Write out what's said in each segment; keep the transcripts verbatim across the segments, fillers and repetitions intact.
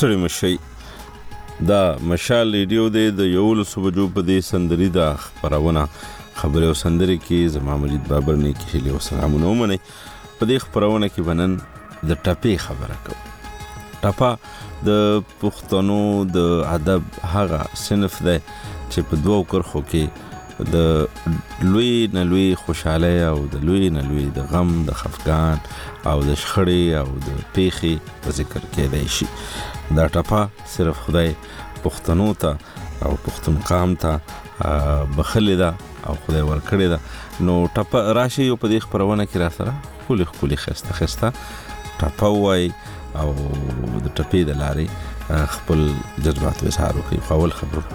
ستړي مشي دا مشال ریډیو د یولسو بجو په دې سندري دا خبرونه خبرې او سندري کې زما مجید بابر نه کې له سلامونه ومني په دې خبرونه کې بنن د ټپې خبره کوم. ټپه د پښتنو د ادب هغه صنف دی چې په دوو کرخو کې د لوی نه لوی خوشاله او د لوی نه لوی د غم د خفقان او د شخړې او د پیخي په ذکر کې دی شي. دا ټپه صرف خدای پښتنو ته او پښتون قام ته بخلې ده او خدای ورکړې ده. نو ټپه راشي او په دې خبرونه کې را سره خولي خولي خسته خسته ټپه وای او د ټپې د لارې خپل جذبات وسارو کوي. خپل خبره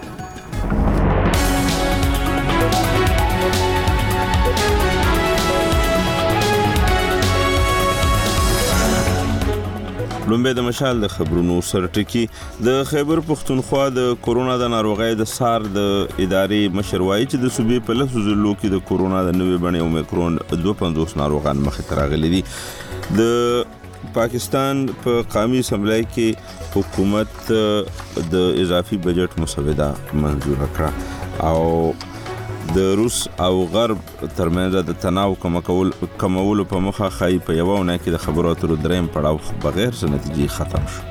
لومبه د مشال د خبرونو سرټکی د خیبر پختونخوا د کورونا د ناروغۍ د سار د ادارې مشر وایي چې د صوبې په لسو ضلعو کې د کورونا د نوې بڼې اومیکرون دوه پنځوس ناروغان مخې ته راغلي دي. د پاکستان په پا قومي اسمبلی کې حکومت د اضافي بجټ مسوده منظور کړه او د روس او غرب ترمنځ د تناو کمول کمول په مخه خای په یو نه کې د خبرو اترو دریم پړاو بغیر څه نتیجې ختم شو.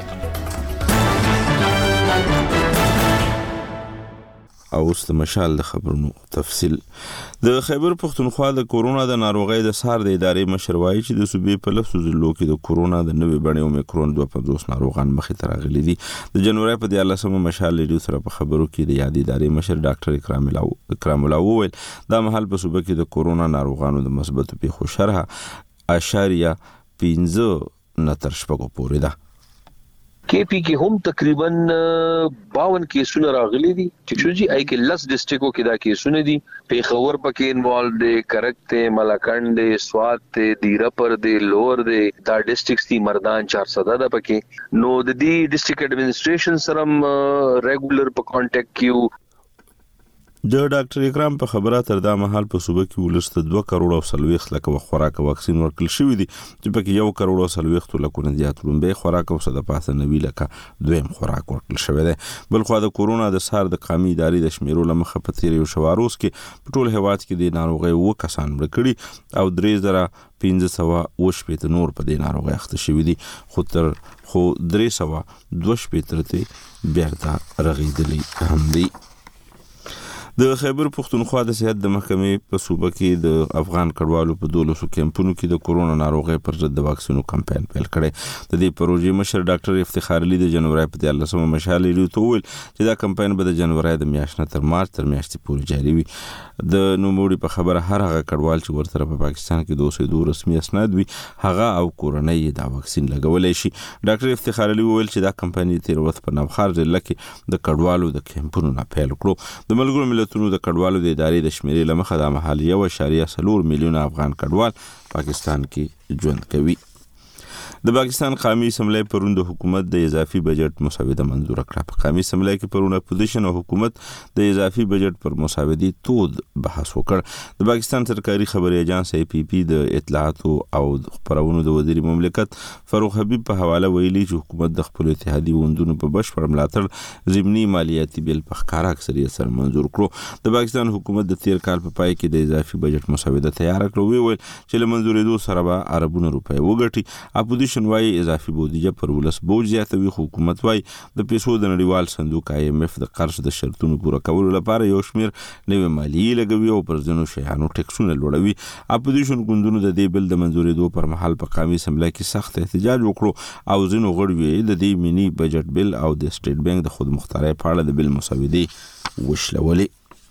او اوس د مشال د خبرونو تفصیل. د خیبر پختونخوا د کورونا د ناروغۍ د سار د ادارې مشر وایي چې د صوبې په لسو ضلعو کې د کورونا د نوې بڼې اومیکرون دوه پنځوس ناروغان مخې ته راغلي دي. د جنوري په دیارلسمه مشال ریډیو سره په خبرو کې د یادې ادارې مشر ډاکټر اکرام الله اکرام الله وویل دا مهال په صوبې کې د کورونا ناروغانو د مثبتو پیښو شرح اشاریه پنځه نه تر شپږو پورې ده. کے پی کې هم تقریبا باون کیسونه راغلي دي چې چې آی کې لس ډسټریکټو کې دا کیسونه دي. پیښور پکې انوالو دي، کرک ته، ملاکنډ دي، سوات ته، دیراپر دي، لور دي، دا ډسټریکټس دي مردان چار سو ده پکې. نو د دې ډسټریکټ اډمنسټریشن سره ریګولر په کانټیکټ کیو. د ډاکټر اکرام په خبره تر دا مهال په صوبه کې ولسته دوه کروڑ او سلويخ لکه خوراک واکسین ورکړل شوی دي چې پکې یو کروڑ او سلويخ لکه نه زیات لومبه خوراک او صد پاسه نوی لکه دویم خوراک ورکړل شوی دی. بل خو د کورونا د سار د قومي ادارې د شمیرو لمخه په تیر یو شواروس کې په ټول هیواد کې د ناروغي و کسان مړ کړي او درې زره پنځه سوه اوه شپېته نور په دې ناروغي اخته شوی دي. خو تر خو درې سوه دوه شپېته ته بیرته رغیدلی هم دي. د خیبر پختونخوا د صحت د محکمې په صوبه کې د افغان کډوالو په دولسو کیمپونو کې د کورونا ناروغۍ پر ضد د واکسینو کمپاین پیل کړی. د دې پروژې مشر ډاکټر افتخار علي د جنوري په دیارلسمه مشال ریډیو ته وویل چې دا کمپاین به د جنوري د میاشتې تر مارچ تر میاشتې پورې جاري وي. د نوموړي په خبره هر هغه کډوال چې ورته په پاکستان کې د اوسېدو رسمي اسناد وي هغه او کورنۍ دا واکسین لګولای شي. ډاکټر افتخار علي وویل چې دا کمپاین تیر وخت په نوخار ضلع کې د کډوالو د کیمپونو نه پیل کړو. د ملګرو ملتونو د کډوالو د ادارې د شمیرې لمخه د محل یو اشاریه څلور میلیونه افغان کډوال پاکستان کې ژوند کوي. د پاکستان قومي اسمبلی پرون د حکومت د اضافي بجټ مسوده منظور کړه. په قومي اسمبلی کې پرون اپوزیشن او حکومت د اضافي بجټ پر مسودې تود بحث وکړ. د پاکستان سرکاري خبري اجانس ای پی پی د اطلاعات او خبرونو د وزیر مملکت فاروق حبیب په حواله ویلي چې حکومت د خپل اتحادي وندونو په بشپړ ملاتړ ضمني مالیاتي بیل په ښکارا اکثریت سره منظور کړو. د پاکستان حکومت د تیر کال په پای کې د اضافي بجټ مسوده تیار کړو ویل چې له منظورېدو سره به اربونه روپۍ وګټي. اپوزیشن وايي اضافي بودیجه پر ولس بوج زیاتوي. حکومت وايي د پیسو د نړیوال صندوق آی ایم اف د قرض د شرطونو پوره کولو لپاره یو شمیر نوې مالیې لګوي او پر ځینو شیانو ټیکسونه لوړوي. اپوزیشن ګوندونو د دې بل د منظورېدو پر مهال په قومي اسمبلی کې سخت احتجاج وکړو او ځینو غړو د دې مینی بجټ بل او د سټیټ بانک د خود مختارۍ په اړه د بل مسودې وشلولې.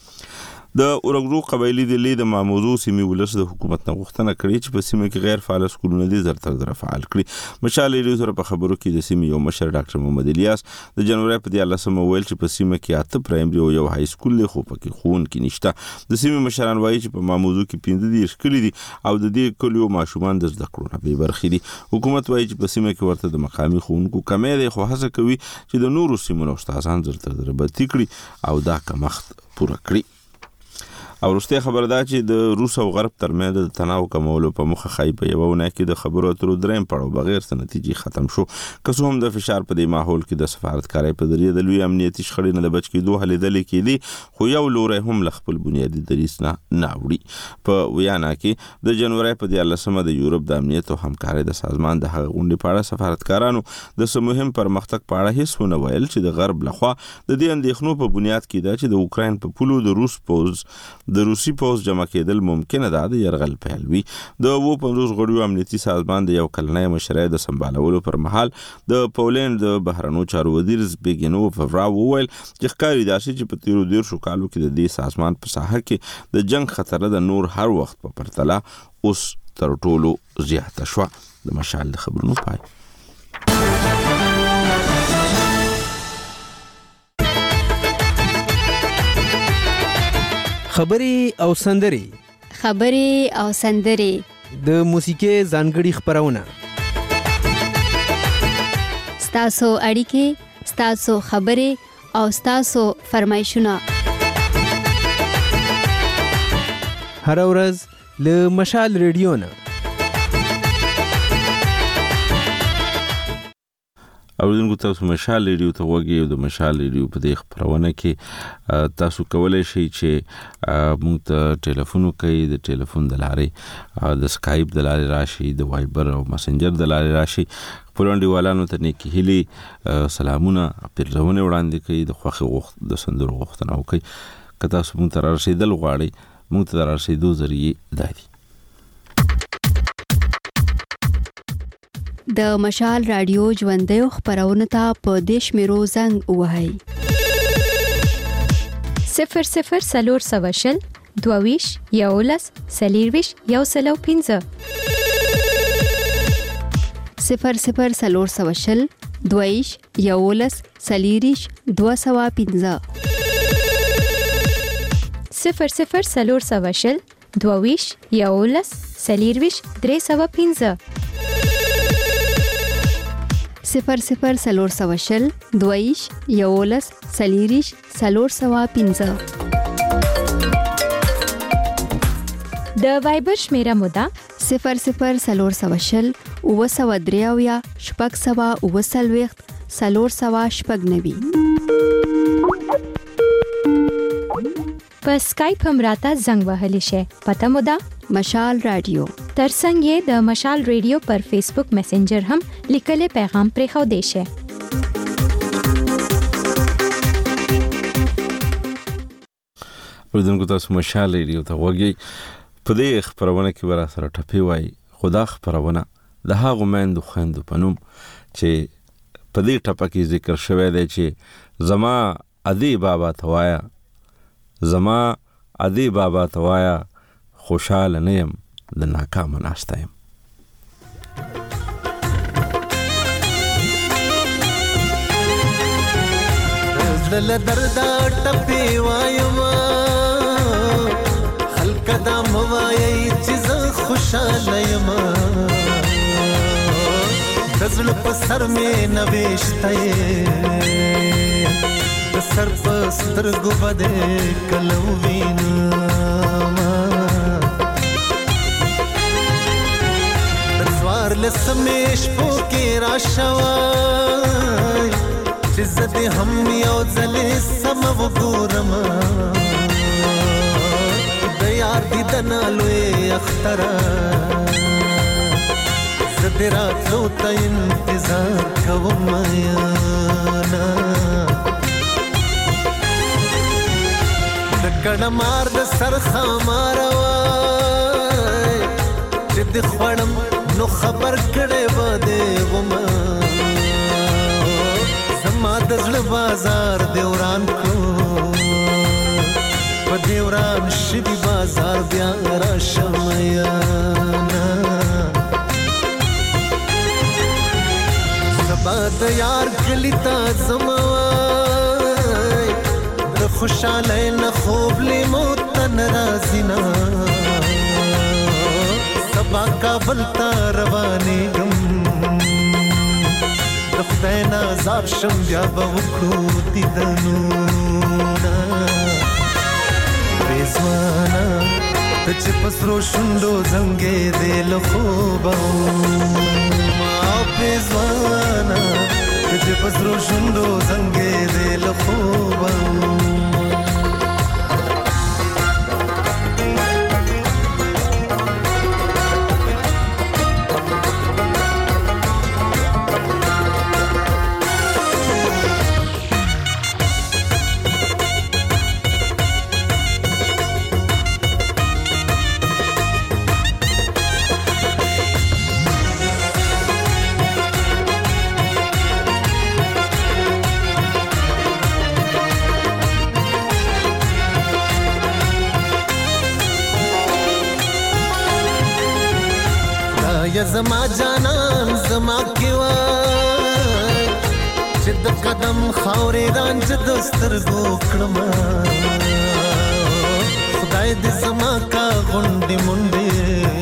د اورګرو قبایلی د لید ماموزو سیمې ولس د حکومت نه غوښتنه کړې چې په سیمه کې غیر فعال سکولونه دي زر تر زر فعال کړي. مشال ریډیو سره په خبرو کې د سیمې یو مشر ډاکټر محمد الیاس د جنوري په دیارلسمه ویل چې په سیمه کې اته پرایمري او یو های سکول له خو پکې خون کې نشته. د سیمې مشران وایي چې په ماموزو کې پنځه دېرش کلي دي او د دې کلیو ماشومان د زده کړو نه بې برخې دي. حکومت وایي چې په سیمه کې ورته د مقامي ښوونکو کمی دی خو هڅه کوي چې د نورو سیمو استادان زر تر زر بدتي کړي او دا کمښت پوره کړي. او وروستي خبر دا چې د روس او غرب ترمنځ د تناو کمولو په مخه خای په یو ونه کې د خبرو اترو درېم پړاو بغیر څه نتیجې ختم شو. که څه هم د فشار په دې ماحول کې د سفارتکارۍ په ذریعه د لوی امنیتي شخړې نه د بچ کېدو هلې ځلې کېدي، خو یو لوری هم له خپل بنیادي دریځ نه نه اوړي. په ویانا کې د جنوري په دیارلسمه د یورپ د امنیت او همکارۍ د سازمان د هغه غونډې په اړه سفارتکارانو د څه مهم پرمختګ په اړه هیڅ ونه ویل چې د غرب لخوا د دې اندېښنو په بنیاد کې دا چې د اوکراین په پولو د روس پوز د روسي پوز جمع کېدل ممکنه ده د یرغل پیل وي. د اووه پنځوس غړیو امنیتي سازمان د یو کلنۍ مشرۍ د سمبالولو پر مهال د پولند د بهرنیو چارو وزیر زبیګنو فراو وویل چې ښکاري داسې چې په تیرو دیرشو کالو کې د دې سازمان په ساحه کې د جنگ خطر د نور هر وخت په پرتله اوس تر ټولو زیاته شوه. د مشال د خبرونو پای. خبري او سندري خبري او سندري د موسیقي ځانګړي خبرونه ستاسو اړیکې، ستاسو خبري او ستاسو فرمایشونه هر ورځ له مشال ریډیو نه. اوریدونکو تاسو مشال ریډیو ته وګورئ او د مشال ریډیو په دې خبرونه کې تاسو کولای شئ چې موږ ته ټلیفون وکړئ، د ټلیفون د لارې د سکایپ د لارې راشي، د وایبر او مسنجر د لارې راشي. پرونډیوالانو ته نیکی هیلې سلامونه پیرزونه وړاندې کوي، د خوښي وخت د سندرو غوښتنه وکړي. که تاسو موږ ته رارسېدل غواړئ، موږ ته د رارسېدو ذریعې دا دي: د مشال رادیو ژوندیو خبرونه ته په دیش میرو زنګ وهاي صفر صفر سلور سوشل دوویش یولس سلیرویش یو سلو پینزه صفر صفر سلور سوشل دوویش یولس سلیریش دو سوا پینزه صفر صفر سلور سوشل دوویش یولس سلیرویش درې سوا پینزه صفر صفر سلور سوشل دویش یولس سلیریش سلور سوا پینزه. د وایبر شمیره مودا صفر صفر سلور سوشل اوه سوا دریاویا شپږ سوا اوه څلوېښت سلور سوا شپږ نوي. په سکایپ هم راته زنګ وهلی شي. پته مودا مشال رادیو. ترڅنګ یې د مشال ریډیو پر فیسبوک میسنجر هم لیکلي پیغام پرې خو دی شي. ورته تاسو مشال ریډیو ته وګورئ. په دې خبرونه کې ورا سره ټپي وای خدا خبرونه د هغه مندو خويندو پنوم چې په دې ټپه کې ذکر شوی دی چې زما ادي بابا توایا زما ادي بابا توایا خوشاله نه يم د ناکام ناشته يم. زل درد ټپي وایم خلک دا موایي چې خوشاله يم دزل په سر مې نوښته د سر په سترګو باندې کلو وینم سوار لسمیش پوکی را شوای چې زدی هم یو ځلې سم وګورم د یار دیدن لوی اختر زدی راتلو ته انتظار کوم یانا د کړه مار د سر خمار وای چې د خوړم نو خبر کړه و دې وما زما د زړه بازار دیوران کو په دیوران شدي بازار بیا را شمیا سبا د یار گلی تا زما د خوشاله نه خوب لیمو تن رازینا سبا کابل تا رواني غم د خدای نازاب شم بیا به وکړو دیدنونه بېزوانه چې پسرو شوندو زنګې دې له خوبه ما پېزوانا چې پسرو شوندو زنګې دې له خوبه یا زما جانان زما کیوا چې د قدم خاورې رانج د سترګو کړم خدای دې زما کا غونډې مونډې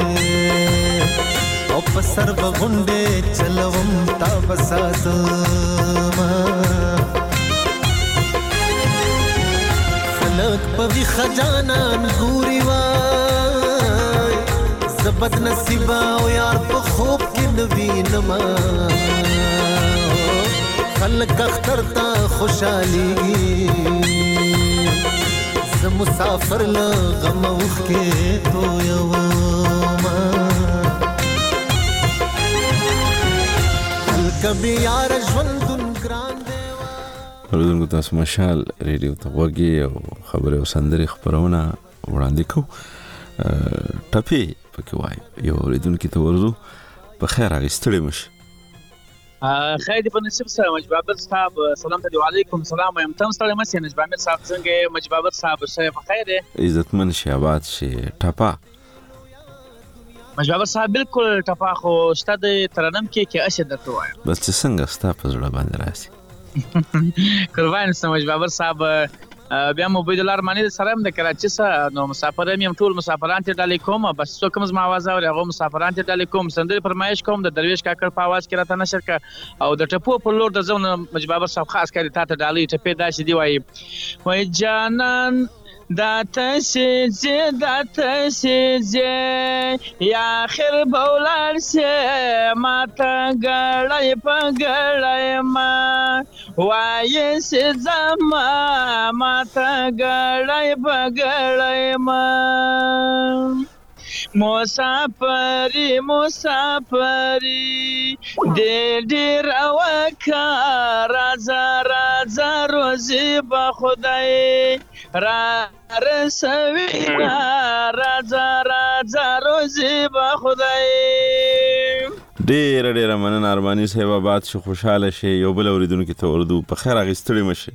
او په سر به غونډې چلوم تا بساتما خلق په ویښه جانان ګوري وای بد نصیبا او یار په خوب کې نوینما خلک اختر ته خوشالي زه مسافر له غم اوخ کې تو یو ما کبي یار ژوندون ګران دی ورودونکو تاسو مشال ریډیو ته وګي او خبره او سندري خبرونه وړاندې کو ټپي پکې وای یو ریدونکو ته ورزو په خیر اغستړې مش خیر دی په نصیب سره مجبابر صاحب سلام علیکم سلام یم تم ستړي مشه مجبابر صاحب څنګه مجبابر صاحب شه په خیر دی عزتمن شي آباد شي ټپا مجبابر صاحب بالکل ټپا خو ستاد ترنم کې کې اشه درته وایم بس څنګه ستا په زړه باندې راسي قربان سم مجبابر صاحب بیا مو عبید الله ارمانی سره هم د کراچۍ سره نو مسافر هم ټول مسافران ته ډالې کوم بس څوک کوم زما आवाज اوري هغه مسافران ته ډالې کوم سندري فرمایش کوم د درویش کاکړ په आवाज کې راته نشر کا او د ټپو په لور د ځون مجبابر صاحب خاص کړي ته ډالې ټپې داسې دی وای وای جانان دا تسجه دا تسجه یا خیر بولار سے ماتا گڑای پا گڑای ما وای سے زما ماتا گڑای پا گڑای ما مسافری مسافری دیر دیر اوکا رازا رازا روزی با خدای را رسوینا رازا رازا روزی با خدای ډیر ډیر مننه ارمانی صاحب آباد شي خوشاله شي یو بل اوریدونکو ته اردو په خیر اغستړي مشه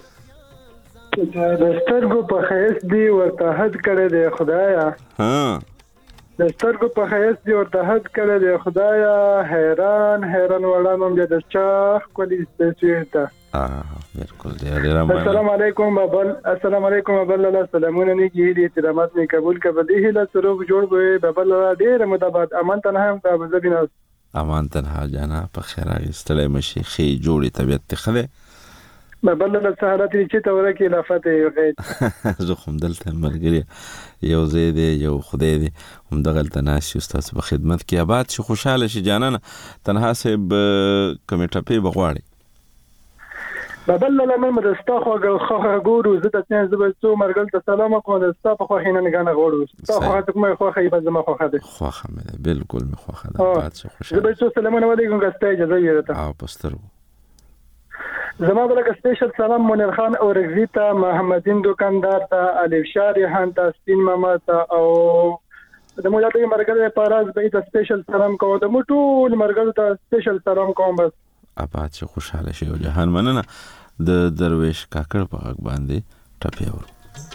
د سترګو په خیس دی ورته حد کړی دی خدایا ها د سترګو په خیس دی ورته حد کړی دی خدایا حیران حیران وړاندم د چاخ کولی ستېته اه بالکل ډیر ډیر مننه السلام علیکم بابل السلام علیکم بابل الله سلامونه نه کیږي احترامات می قبول کړه به هله سروغ جوړ وي بابل ډیر متابعت امان تنها هم د ابوظبی امان تنها جانا په خیر اغستړي مشه خي جوړي طبيعت خله بابل له سهارت چې ته ورکه لافته یو غید زه هم دلته مرګري یو زید یو خدای دی هم دغلت ناس استاد په خدمت کې آباد شي خوشاله شي جانانه تنها سه کمیټه په بغواړي بابل له مې مدستا خو غوخه ګورو زه د څنګه زبر څو مرګل ته سلام کوم د ستا په خو هینه نه غنه غوړو ستا خو ته کومه خو خې په زما خو خده خو خمه بالکل مې خو خده آباد شي خوشاله زبر څو سلام علیکم ګسته اجازه یې او پستر زما بلکه سپیشل سلام منیر خان او رغزیتا محمدین دکاندار ته الف شارحان ته سپین ماما ته او د مولاته مرګره پاراز به ته سپیشل سلام کوم د موټول مرګره ته سپیشل سلام کوم بس آباد شي خوشاله شي او جهان مننه د درویش کاکړ په غږ باندې ټپي ورو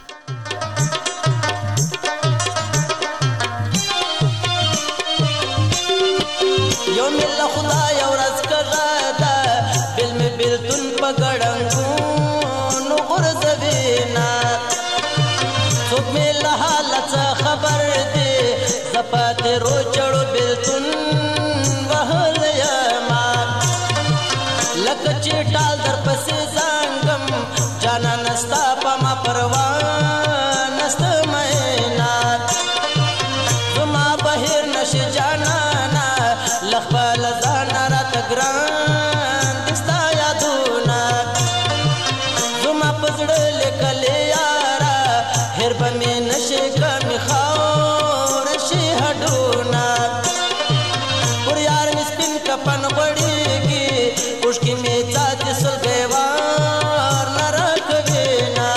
یو مل خدای او رز کړه دا بل می بلتون پګړنګو نو غرزوینا څوک می له حالت خبر دی زپات رو چړو بلتون وهل یما لکه چې ټال در پسې زنګم جانا نستا پما پروا پزړه لیکلې یارا هر به مې نشي کمې خاور شي هډونه پر یار مې سپین کفن غوړېږي اوښکې مې څاڅي سلګۍ وار نه راکوي نه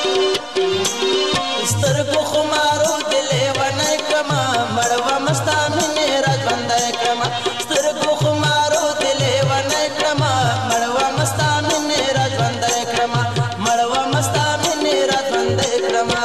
سترګو خمارو دې لیونی کړمه مړوه مستا مینې را ژوندی کړمه سترګو خمارو دې لیونی کړمه مړوه مستا مینې را ژوندی کړمه مړوه مستا مینې را ژوندی کړمه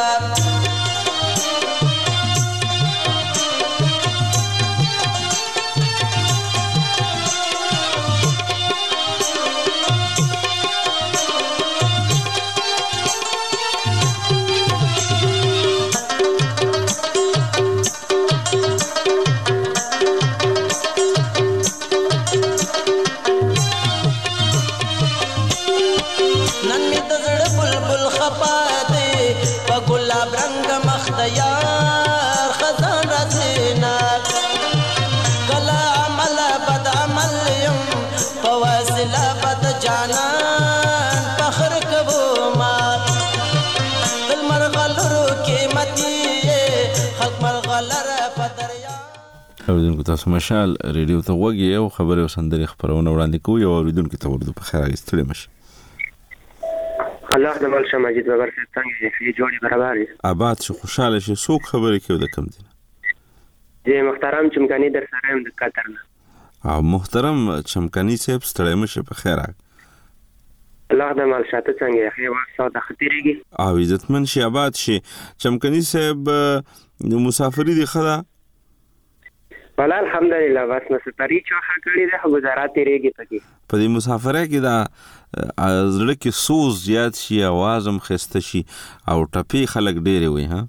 نن می د زړه بلبل خپا دی په ګلاب رنگ مخ د یار خزان راسینا کلا عمل بد عمل یم په وسیله بد جانان فخر کوو ما دل مرغلرو قیمتي خلق مرغلر په دریا اوریدونکو تاسو مشال ریډیو ته وګورئ او خبرې او سندرې خبرونه وړاندې کوي او اوریدونکو ته ورته په خیر راغستړي مشه الله د ملشه مجید بغیر څنګه یې جوړي برابر آباد شو خوشاله شي څوک خبرې کوي د کم دي جی محترم چمکانی در سره هم د قطر نه او محترم چمکانی صاحب ستړی مشه په خیر الله د ملشه ته څنګه یې وخت د خطرېږي او عزتمن شي آباد شي چمکانی صاحب مسافری دی خدا بل الحمدلله بس نو ستاري چوخه کړی ده گزارات ریږي پکې په دې مسافره کې دا زړه کې سوز زیات شي आवाज هم خسته شي او ټپي خلک ډېر وي ها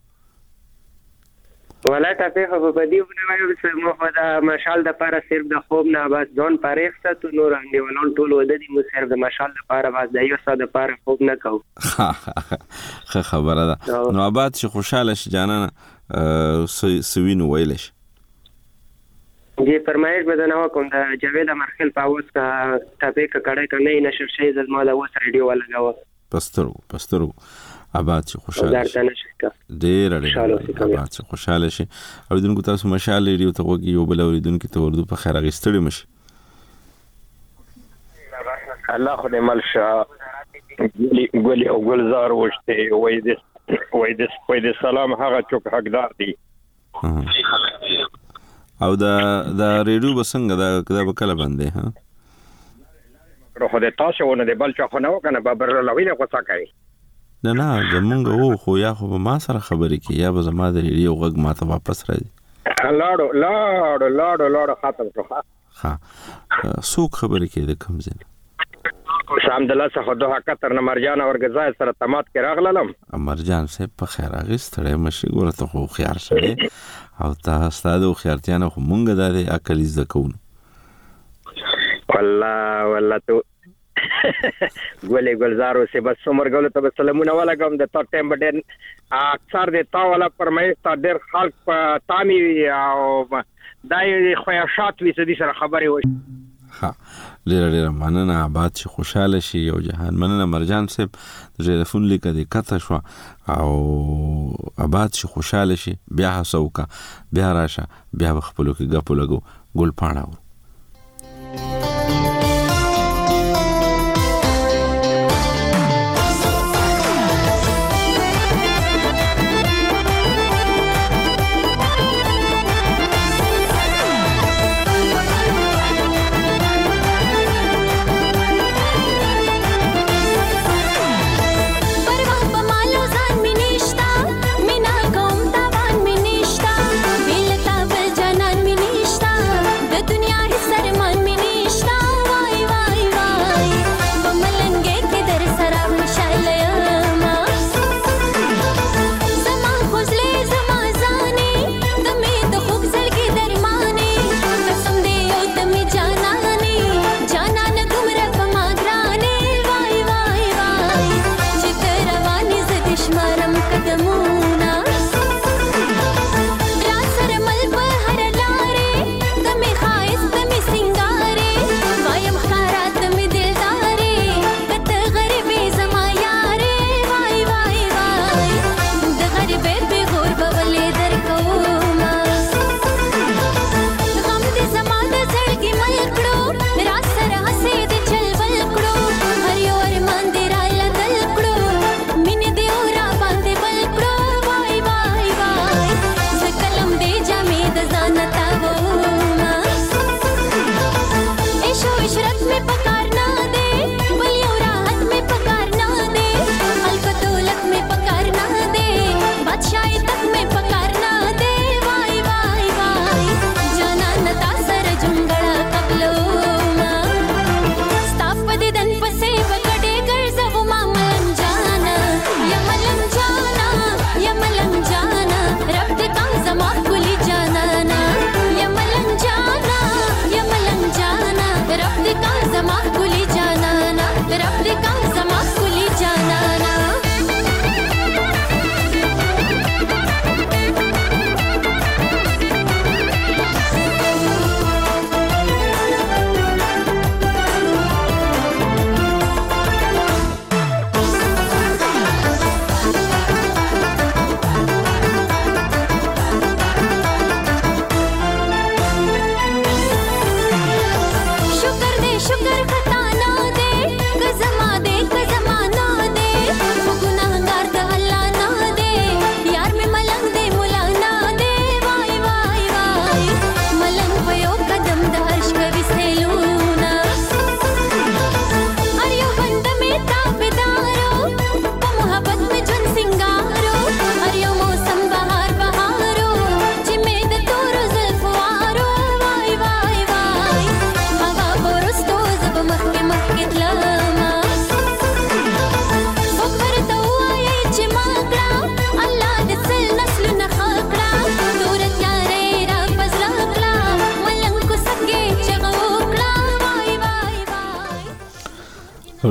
ولا ټپي خو په دې ونه وایو مو خدا مشال د پاره صرف د خوب نه بس ځون پارېخته تو نور اندې ولون ټول ود دي مو صرف د مشال د پاره بس د یو ساده پاره خوب نه کو خبره ده نو آباد شي خوشاله شي جانانه سوینو ویلش جی فرمایش بدنه کوم د جاوید مرخل پاوس کا ټاپې کړه کړه نه نشر شي زما د وس ریډیو ولګاو پسترو پسترو آباد شي خوشاله شي ډېر ډېر آباد شي خوشاله شي اوریدونکو تاسو مشال ریډیو ته وګورئ یو بل اوریدونکو ته ورته په خیر غستړي مشه الله خو دې ملشه ګولي او ګلزار وشته وای دې وای دې وای دې سلام هغه چوک حقدار دي او دا دا ریډیو بسنګ دا کدا وکړه باندې ها روح دې تاسو ونه دې بل چا خو نه وکنه بابر لوینه کوڅه کوي نه نه زمونږ وو خو یا خو ما سره خبرې کی یا به زما د ریډیو غږ ماته واپس راځي لاړو لاړو لاړو لاړو ختم شو ها ها څوک خبرې کی د کوم ځای سام دلته څخه دوه کتر نه مرجان او غزا سره تمات کې راغلم مرجان صاحب په خیر اغستړې مشي ګوره ته خو خيار شې او تاسو ستاسو خيارتيانه خو مونږ د عقل زده کوو والله والله ته ګولې ګلزارو سه بس عمر ګول ته سلامونه ولګم د تا ټیم بډن اکثر د تا ولا پرمایش تا ډېر خلق تامي او دای خواشات وي سدي سره خبري وي ها ډېر ډېر مننه آباد شي خوشاله شي او جهان مننه مرجان صاحب ټلیفون لیکه دې کته شو او آباد شي خوشاله شي بیا هڅوکا بیا راشه بیا خپلو کې غپو لګو ګل پاڼاو दुनिया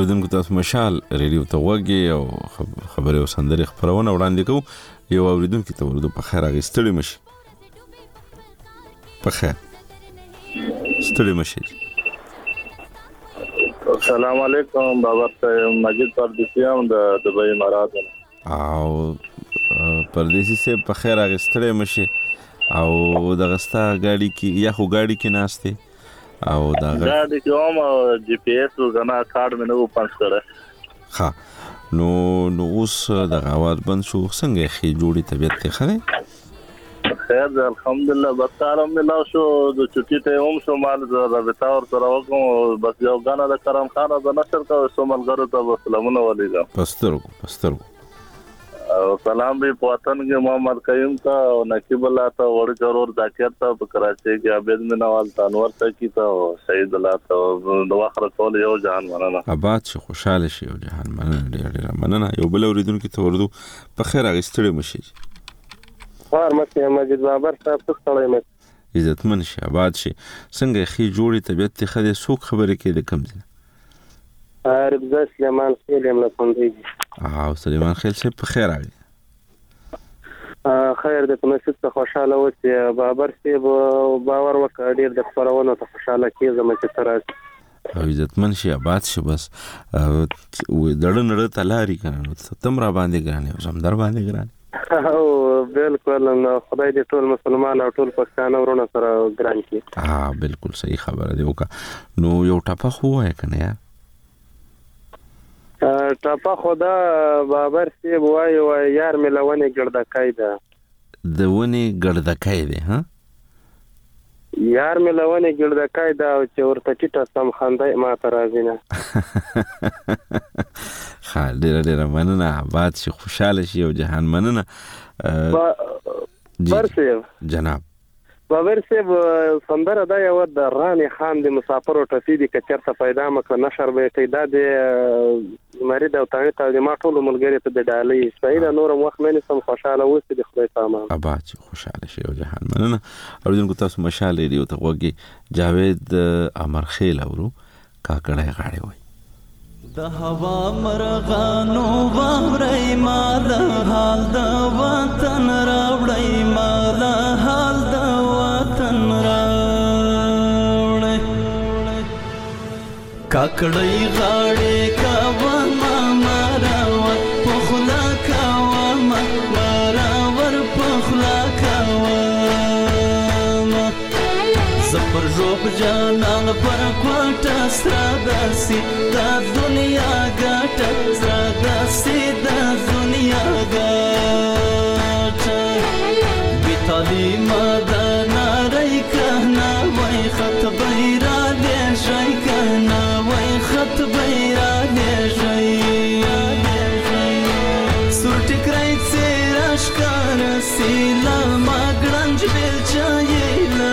اوریدونکو تاسو مشال ریډیو ته وګورئ او خبرې او سندرې خبرونه وړاندې کوو. یو اوریدونکو ته ورته په خیر اغستړي مشي په خیر ستړي مشي. السلام علیکم بابا مجید پردیسی هم د دبی امارات او پردیسی سے په خیر اغستړي مشي او دغه ستا ګاډي کې یا خو ګاډي کې ناشته او دا ګاډي کې هم جی پی ایس وګنا کارت مې نو پنځ کړه. ها نو نو اوس د غواړ بند شو څنګه خې جوړي طبيعت ته خره خیر ده الحمدلله. بس کارم ملاو شو د چټي ته هم شو مال رابطه ور سره وکم بس یو غانا د کرم خان د نشر کا سوملګرو ته سلامونه ولیکم. پسترګو پسترګو او سلام به پوتن کې محمد کریم کا او نقیب الله ته ور ضرور ذکر ته په کراچي کې عابد منوال تنور ته کی ته شهید الله ته د واخر ټول یو جهان مننه. آباد شي خوشاله شي یو جهان مننه ډیر ډیر مننه. یو بل اوریدونکو ته وردو په خیر اغستړي مشي. خیر مکه مجید بابر صاحب څه ستړی مې عزتمن شي آباد شي. څنګه خې جوړي طبيعت ته خدي سوق خبرې کې د کم ځای عارف ز سلیمان خیل هم لپندې او سلیمان خیل څه په خیر راغلی. خیر د تمسید ته خوشاله اوسې بابر صاحب باور وکړ ډیر د خبرونو ته خوشاله کیږم چې تر او عزتمن شي آباد شي. بس و دړن نړ تلاري کنه تم را باندې ګرانه زمدار باندې ګرانه او بالکل نو خدای دې ټول مسلمان او ټول پښتانه ورونه سره ګران کړي. ها بالکل صحیح خبره دی وکړه. نو یو ټاپه خو وای کنه یا ټاپه خدا بابر سی وای وای یار ملونه ګړدکای ده د ونی ګړدکای دی ها یار ملونه ګړدکای ده او چې ورته ټیټه سم خندای ما ته راځي نه. خال ډیر ډیر مننه آباد شي خوشاله شي او جهان مننه. بابر سی جناب بابر صاحب سندره دا یو د رانی خان د مسافر او ټفی د کچرته پیدا مکه نشر به پیدا د مرید او تاوی ته د ما ټول ملګری ته د ډالۍ سید نور وخت مې سم خوشاله اوسې د خدای سامان آباد شي خوشاله شي او جهان مننه. اوریدونکو تاسو مشال ریډیو ته وګورئ. جاوید امرخیل اورو کاکړی غاړي وای د هوا مرغانو واوري ما د حال د وطن راوړی ما د حال د وطن راوړی کاکړی غاړي کاوه ما ماراور پخلا کاوه ما ماراور پخلا کاوه زپر روب جانان پر کوټه ستاداسي دا دنیا ګټه ستاداسي دا دنیا ګټه بیتالي ماده ناري کهنا وای خط بیرا دې شي کهنا وای خط بیرا دې شي سورټ کرای سراش کار سیلا ما ګرنج بل چایلا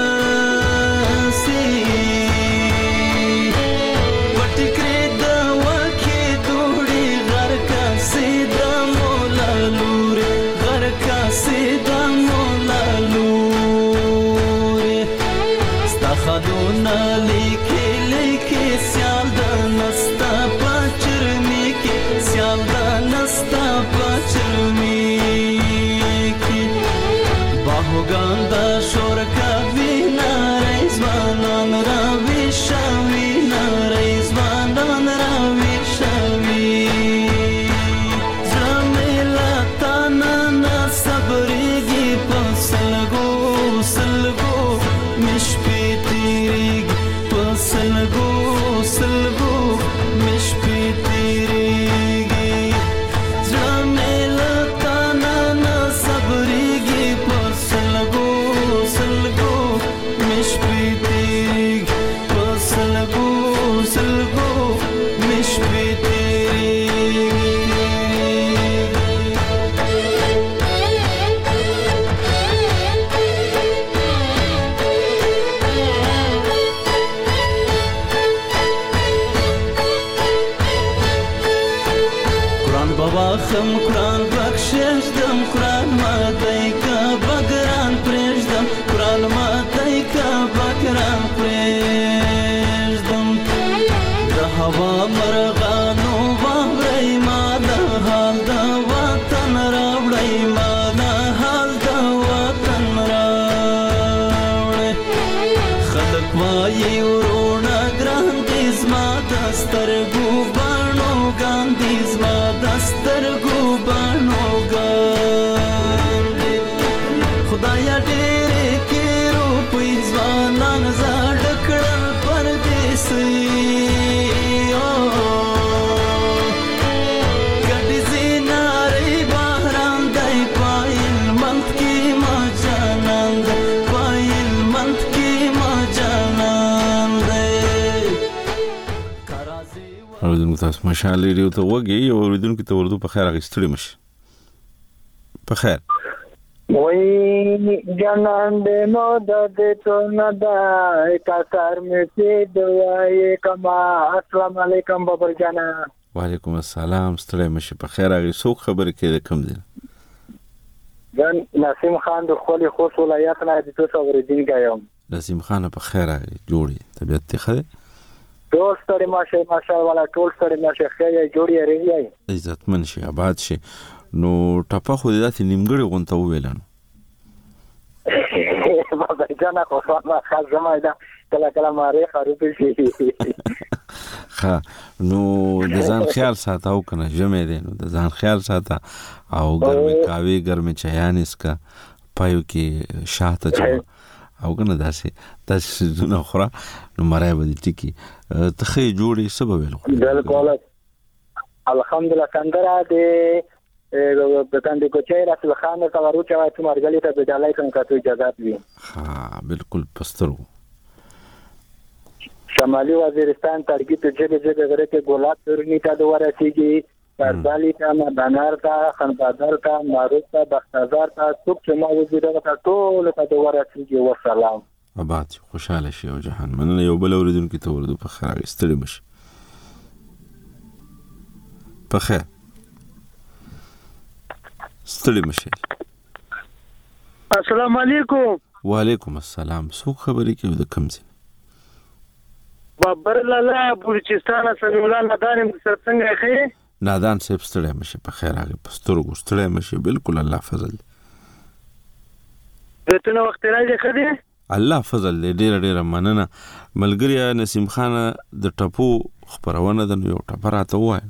خم قرآن بخشش دم قرآن ما دیکا بگران پریشدم قرآن ما دیکا بگران پریشدم ده هوا مرغانو پیمانه حال د وطن راوړې خلک وایي ورونه ګران دي زما د سترګو بڼو ګاندي زما د سترګو بڼو ګاندي خدایا ډېرې کې روپۍ ځوانان زاړه کړل پردیسي اوریدونکو تاسو مشال ریډیو ته وګورئ او اوریدونکو ته ورته په خیر اغستړي مشي په خیر وای جانان دې نو د دې ته نه دا کا کار مې سي دوای کما السلام علیکم بابر جانا وعلیکم السلام ستړي مشي په خیر اغي څوک خبرې کوي کوم دي جان نسیم خان د خپل خوش ولایت نه د تاسو اوریدونکو یم نسیم خان په خیر اغي جوړي طبيعت ته خره ټول ستړي ماشه ماشه والا ټول ستړي ماشه خیر جوړي ریږي عزتمن شي آباد شي نو ټپه خو دې داسې نیمګړی غونته وویل نو بابا جانا خو ما خزمه ده کله کله ماره خروپ شي ها نو د ځان خیال ساتاو کنه جمع دي نو د ځان خیال ساته او ګرمه کاوي ګرمه چایانس کا پایو کې شاته چا او کنه داسې داسې نو خورا نو مړای به دي ټکی ته جوړي سبب ویل بالکل الحمدلله کندرا دې د کاندې کوچې رسول خان ته ورچا وای ته مرګلې ته بدلای کوم کاتو اجازه وي ها بالکل پسترو شمالي وزیرستان ترګي ته جګ جګ غره کې ګولات ترنی ته د ورسیږي پردالي ته مدانار ته خنبادر ته معروف ته بختازار ته څوک چې ما وزیره ته ټول ته د ورسیږي والسلام آباد خوشاله شي او جهان مننه یو بل اوریدونکو ته ورته په خیر استړي مشي په خیر ستړي مشي السلام علیکم وعلیکم السلام څوک خبرې کوي د کوم ځای بابر لالا بلوچستان سمي الله نادان څنګه ښه نادان صاحب ستړي مشي په خیر هغه پسترګو ستړي مشي بالکل الله فضل دته نو وخت راځي خدي الله فضل ډېر ډېر مننه ملګری نسیم خان د ټپو خبرونه د یو ټپراته وای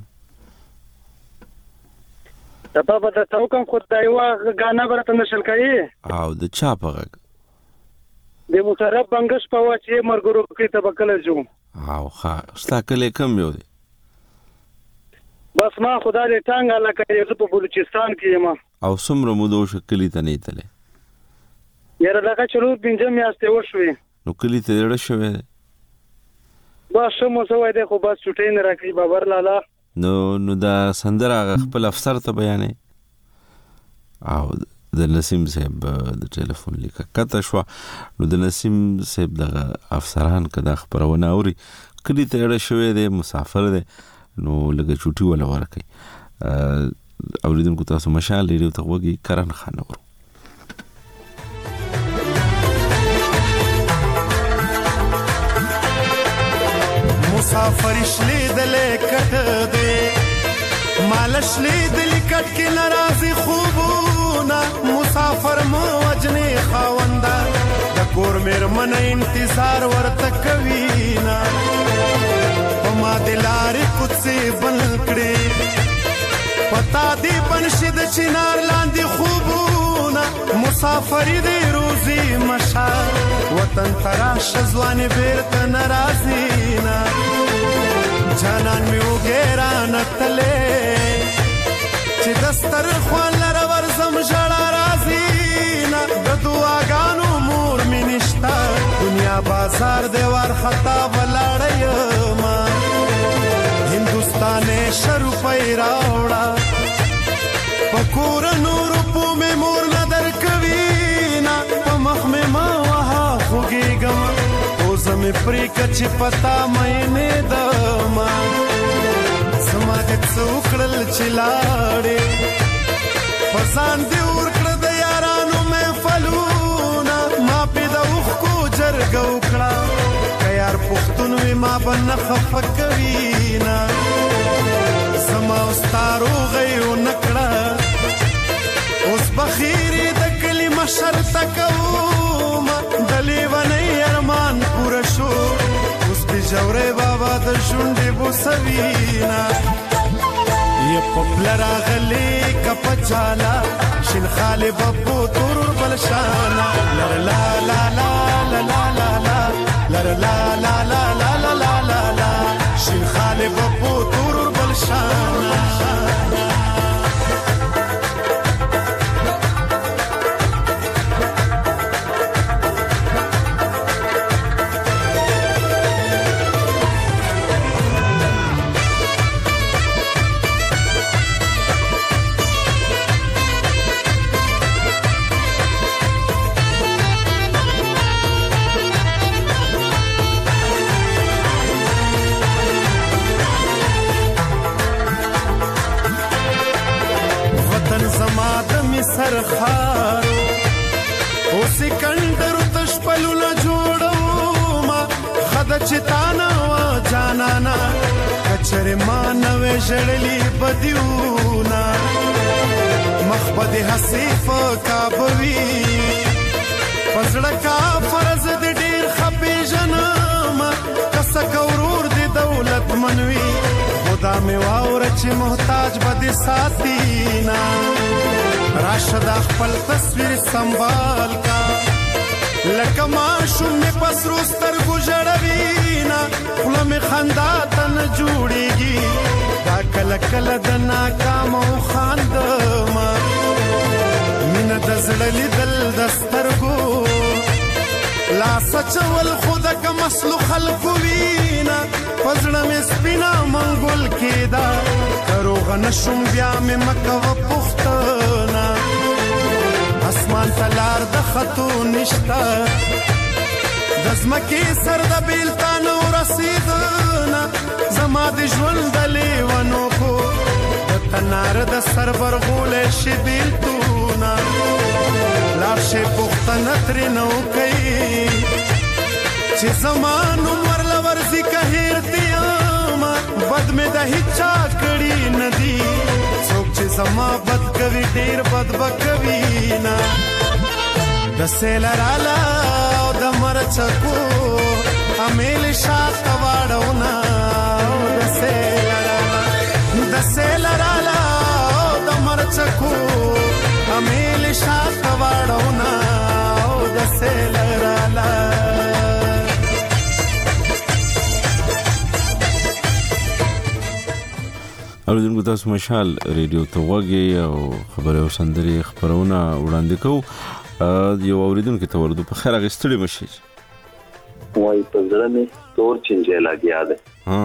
د بابا د توکم خدای وا غانا برته نشل کوي او د چا پغه د مصرف بنگش په واچې مرګرو کې تبکل جو او ښه ستا کله کم یو دی بس ما خدای دې ټانګه لکه یو په بلوچستان کې ما او سمره مو دوه شکلی ته نه تله یاره لکه چلو پنځه میاشتې وشوي نو کلی ته ډېر شوې بس مو سوې ده خو بس چټې نه راکړي بابر لالا نو نو دا سندره خپل افسر ته بیانې او د نسیم صاحب د ټلیفون لیکه کته شو نو د نسیم صاحب د افسران کدا خبرونه اوري کلی ته ډېر شوې ده مسافر ده نو لګه چټي ولا ورکې اوریدونکو تاسو مشال لري ته وګي کرن خان ورو مسافر شلیدلې کټ دې مال شلیدلې کټ کې ناراضي خوبونه مسافر مو وجنې خاوندا د کور مېر من انتظار ورته کوي نا ما دلارې کوڅې بل کړې پتا دې بنشد چنار لاندې خوبونه مسافر دې روزي مشا وطن تراش ځوان بیرته ناراضي نا جانان می وګرا نتلې چې دستر خوان لر ورزم جړا راضي نا د دعاګانو مور می نشتا دنیا بازار دیوار خطا ولاړې ما هندوستان شرو پیراوړه پکور نور په می مور نظر کوي نا په مخ می ما وها خوګېګم زمې پرې کچې پتا مې نه دما سما دې څوکړل چې لاړې پسان دې ورکړه د یارانو مې فلونا ما په د اوخ کو جرګو کړه کيار پښتون وې ما بن خفکوینا سما استارو غيو نکړه سر تکوم دلی ونی ارمان پورا شو اوس بی جوره بابا د شونډې بوسوینا یا پپلرا غلی کپچالا شین خالی بپو تور بلشانا لا لا لا لا لا لا لا لا لا لا لا لا لا لا لا لا شین خالی بپو تور بلشانا سرخارو او سکندر تشپلو لا جوړو ما خد چتانا وا جانانا کچره ما نوې جړلی بدیونا مخبد حسیف کابوی پزړه کا فرض دې ډیر خپې جنم کس کورور دې دولت منوي خدا می واور چې محتاج بده ساتینا راشد خپل تصویر سنبال کا لکه ماشوم می پسرو سترګو جړوینا خله می خندا تن جوړیږي دا کله کله د ناکام او خاندما مینه د زړه لیدل د سترګو لا سچول خود کا مسلو خلقو وینا پزړه می سپینا منګول کیدا کروغ نشم بیا می مکه و پختنا اسمان تلار د خطو نشتا دزمکی سر د بیلتانو رسیدنا زما د ژوند د لیوانو کو د تنار د سر برغول شي بیلتونا لاشه پختنه تر نو کوي چې زمانو مرل ورزي کهیرتیاما بد می د هچا کړي ندی څوک چې زما بد کوي ډیر بد بکوي نا د سیلرالا او د مرچکو امیل شاخ واړو نا د سیلرالا د سیلرالا او د مرچکو امیل شاخ واړو نا د سیلرالا اوریدونکو تاسو مشال ریډیو ته وګورئ او خبري او سندري خبرونه وړاندې کوو یو اوریدونکو ته ورته په خیر غستړي مشي وای په ځړه می تور چنجه لګیا ده ها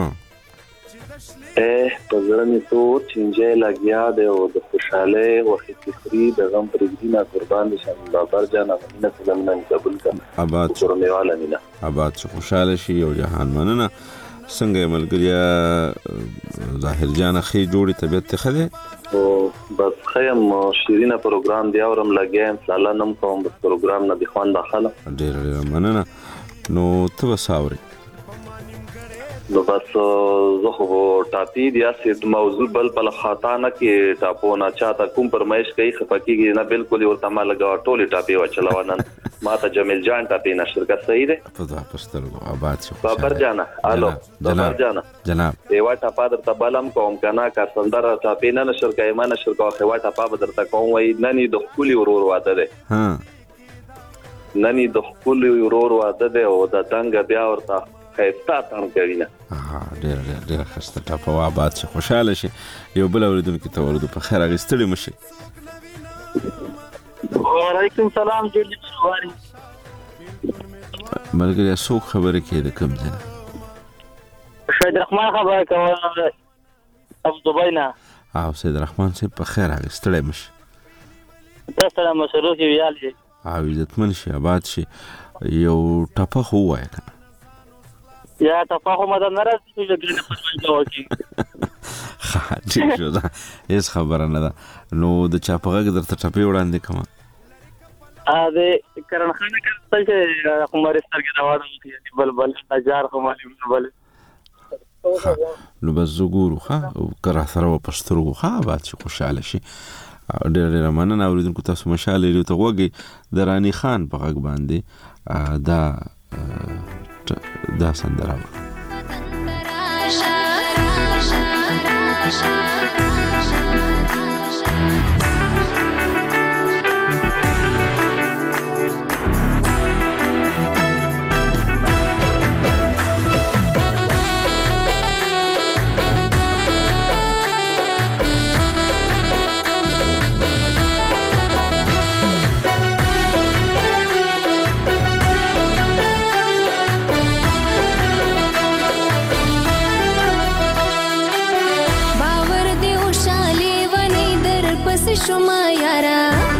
ا په ځړه می تور چنجه لګیا ده او د خوشاله او فکری د غم پرګدینا قربان دي شم بابر جان نه سلام نن قبول کړه آباد شو میواله نه آباد شو خوشاله شي او جهان مننه څنګه ملګریا ظاهر جان اخی جوړی طبيعت ته خده او بس خیم شیرینه پروګرام دی اورم لګیم سالا نم کوم بس پروګرام نه دی خوان داخله ډیر ډیر مننه نو ته وساوري نو بس زه خو ټاپی دی اسید موضوع بل بل خطا نه کې ټاپو نه چاته کوم پرمایش کوي خپکیږي نه بالکل ورته ما لګا ټوله ټاپی و چلاونن ما ته جمیل جان ټاپی نشر کا صحیح ده په دا پسترګو آباد شو بابر جانا الو بابر جانا جناب ایوا ټاپا درته بلم کوم کنه کا سندر ټاپی نه نشر کا ایمان نشر کا خوا ټاپا درته کوم وای ننی د خولي ورور واده ده ها ننی د خولي ورور واده ده او د دنګ بیا ورته خیستا تم کوي نه ها ډیر ډیر ډیر خسته ټاپا آباد شي خوشاله شي یو بل اوریدونکو ته ورته په خیر غستړي مشي وعلیکم سلام جوړ شواري ملګری څو خبره کې د کوم ځای شهید رحمان خبره کوي ابو دبینا او سید رحمان سي په خیر غستړي مشي تاسو سره مسلو کې ویال شي او عزتمن شي آباد شي یو ټاپه خو وای کنه یا تفاهم مدد ناراضي چې ګرنه پرمای کوي ها ټیک شو دا هیڅ خبره نه ده نو د چاپغه درته ټپی وړاندې کوم ا دې کرن خان کړه چې عمر سترګې دا وړم بل بل هزار خمالي بل نو بس زګورو ها او کرا سره پښترو ها بعد شي خوشاله شي ډېر ډېر مننه اوریدونکو تاسو مشال ریډیو ته وګورئ د رانی خان په غږ باندې دا دا سندره شما یارا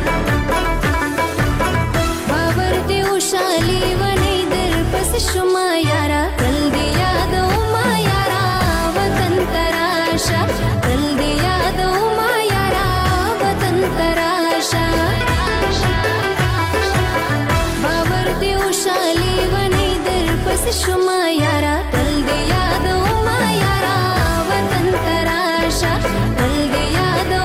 باور دی وشالی ونی در پس شما یارا کل دی یادو ما یارا وطن تراشا کل دی یادو ما یارا وطن تراشا باور دی وشالی ونی در پس شما یارا کل دی یادو ما یارا وطن تراشا کل دی یادو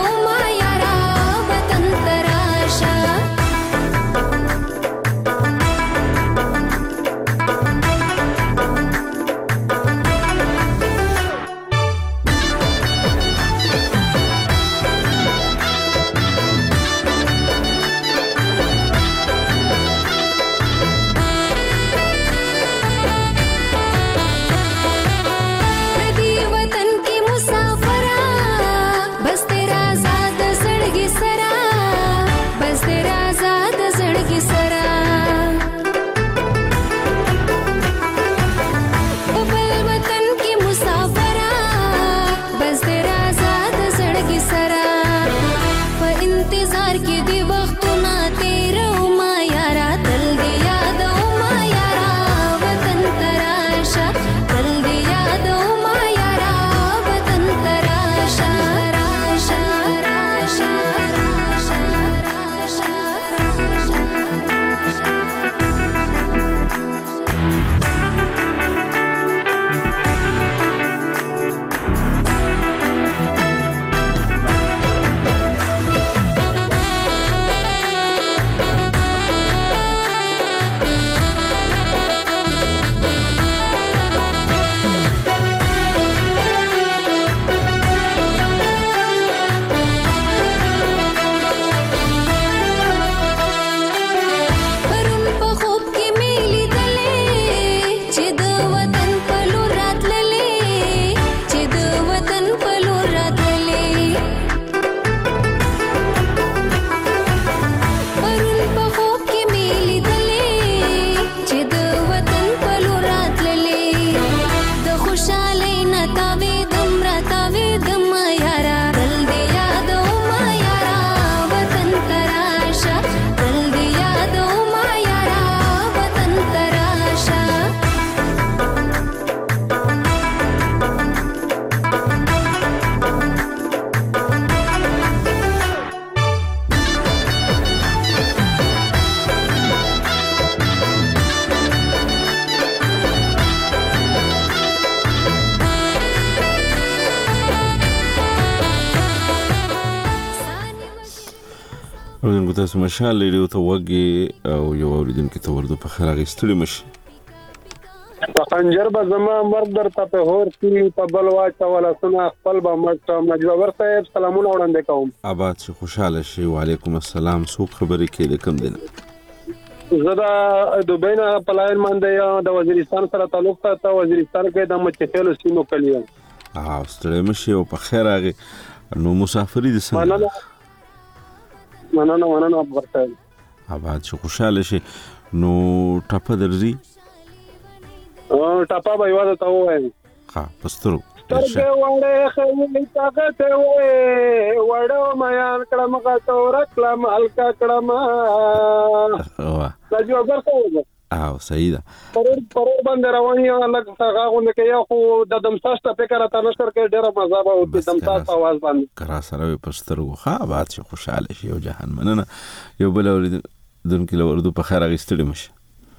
اوریدونکو تاسو مشال ریډیو ته وګورئ او یو اوریدونکو ته ورته په خیر غیستړي مشي په خنجر به زما مرګ درته په هور کې په بل واچ ولا سنا خپل به مټ مجبور صاحب سلامونه وړاندې کوم آباد شي خوشاله شي وعلیکم السلام سو خبرې کې د کم دینه زدا دوبۍ نه پلاین باندې د وزیرستان سره تعلق ته وزیرستان کې د مچخېلو سیمو کلیه اه ستړي مشي او په خیر راغی نو مسافرې د سره مننه مننه ورته آباد شي خوشاله شي نو ټاپه درځي او ټاپه به یو ته وای ها پسترو ترګه وړه خو طاقت وای وړو میان کړم غتور کلم الکا کړم واه راځو ورته او صحیح ده پرور پرور باندې رواني الګ څنګه غوند کې یو خو د دمساس ته فکر ته نشر کې ډېر مزه به او د دمساس आवाज باندې کرا سره په سترګو ها باد شي خوشاله شي او جهان مننه یو بل ورید دن کې ورته په خیر غیستړي مشه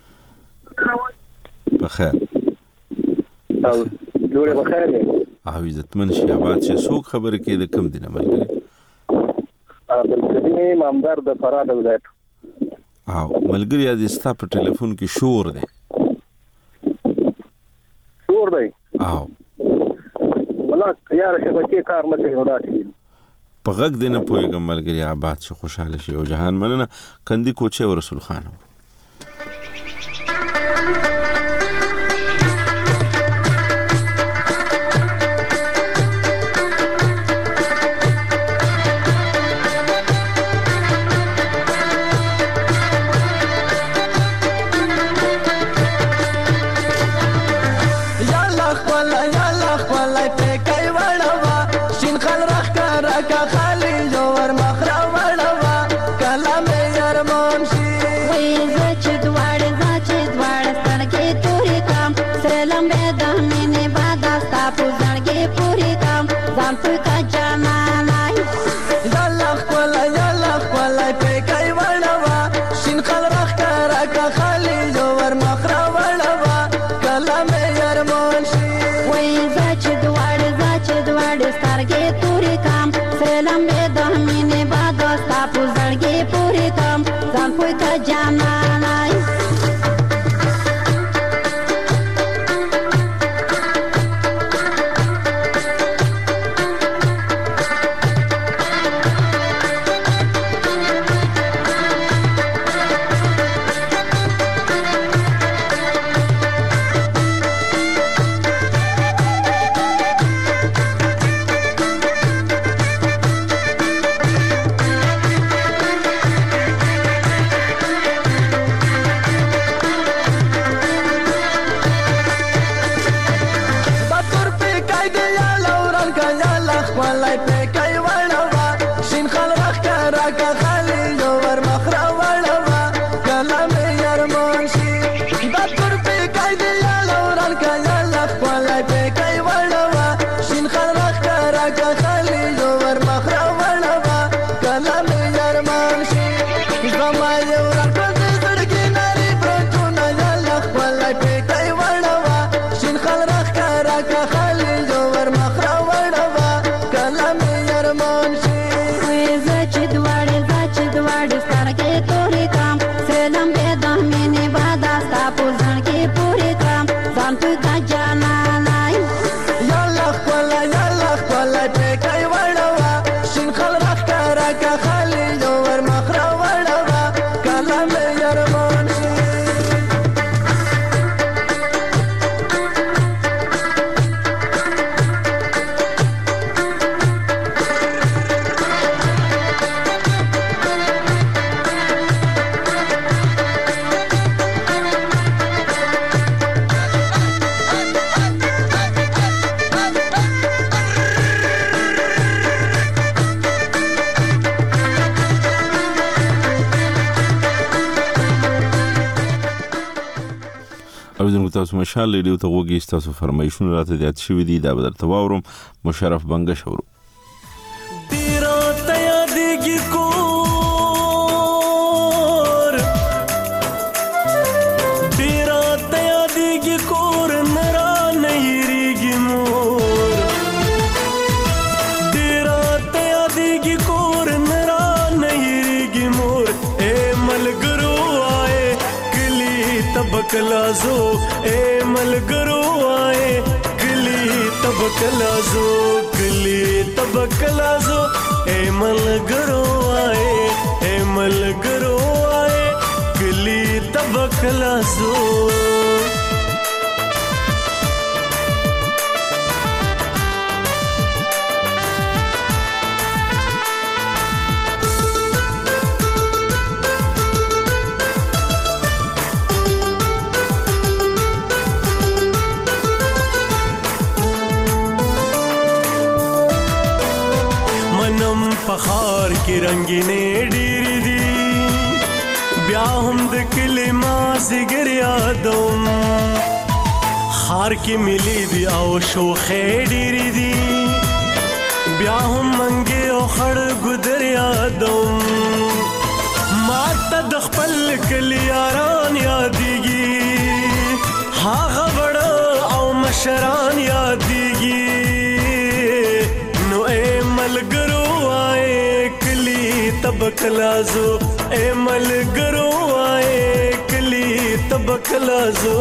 په خیر او لوري په خیر او عزت من شي آباد شي څوک خبره کې د کم دینه ملګری عبدالکریم امدار د فراه د ولایت. او ملګری دې ستا په ټلیفون کې شور دی. شور دی او ولا یاره شبکې کار نه کوي وراتي په غږ دې نه پوهېږم ملګری آباد شي خوشحاله شي او جهان مننه. کندي کوچه او رسول خان تاسو مشال ریډیو ته وګورئ. تاسو فرمایشونه راته زیات شوي دي دا به درته واورم. مشرف بنګه شورو تیرا تیادګي کور تیرا تیادګي کور نرا نهيريږي مور تیرا تیادګي کور نرا نهيريږي مور اے ملګرو آئے کلی تبکلازو اے ملګرو آئے کلی تبکلازو کلی تبکلازو اے ملګرو آئے اے ملګرو آئے کلی تبکلازو پخار کی رنگینې ډېرې دي بیا هم د کلي مازدیګر یادوم خار کې ملي دي او شوخې ډېرې دي بیا هم منګې او خړ ګودر یادوم ما ته د خپل کلي یاران یادېږي هغه وړه او مشران یادېږي نو اے ملګرو آئے کلی تبکلازو اے ملګرو آئے کلی تبکلازو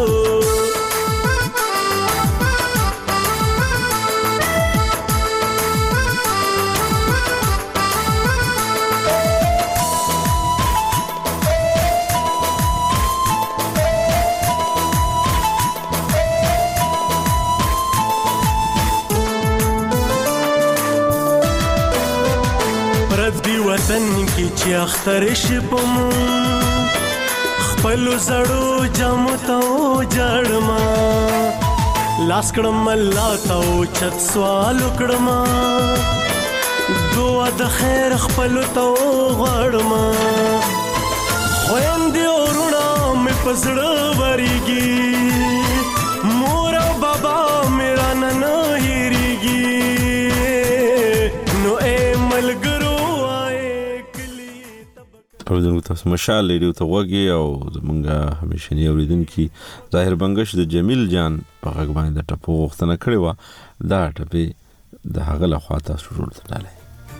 وطن کی چې اختر شپم خپل زړو جامو ته جړما لاس کړم الله ته چت سوال کړم دعا د خیر خپل ته غړما خويندې ورونه مې پزړه وريږي مور او بابا میرا نن هېریږي نو اے ملګرو اوریدونکو تاسو مشال ریډیو ته وګي او زمونږه همیشنی اوریدونکو ظاهر بنگش د جمیل جان په غږ باندې د ټپو غوښتنه کړې و دا ټپې د هغه له خوا تاسو جوړ کړل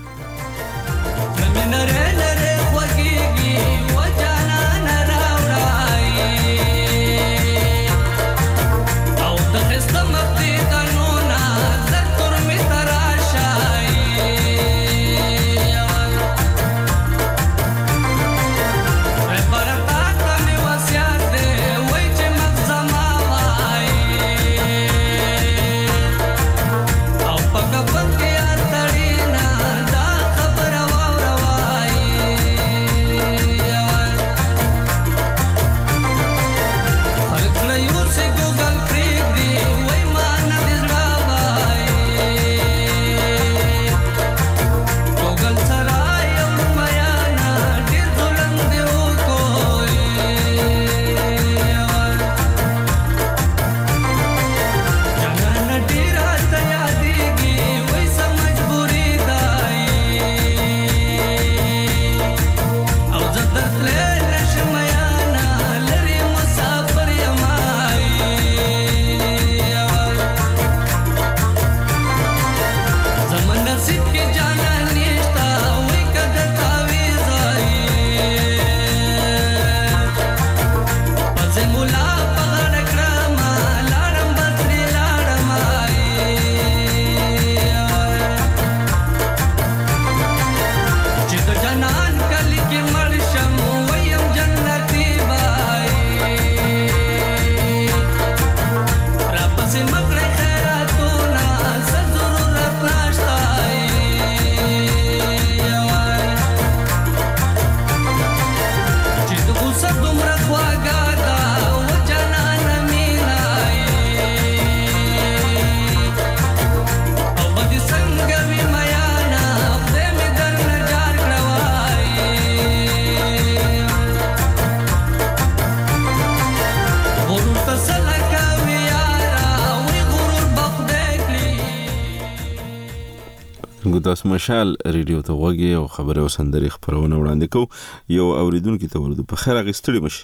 تاسو مشال ریډیو ته وګي او خبره وسندري خبرونه وړاندې کو یو اوریدونکو ته ورته په خیر غستړي مش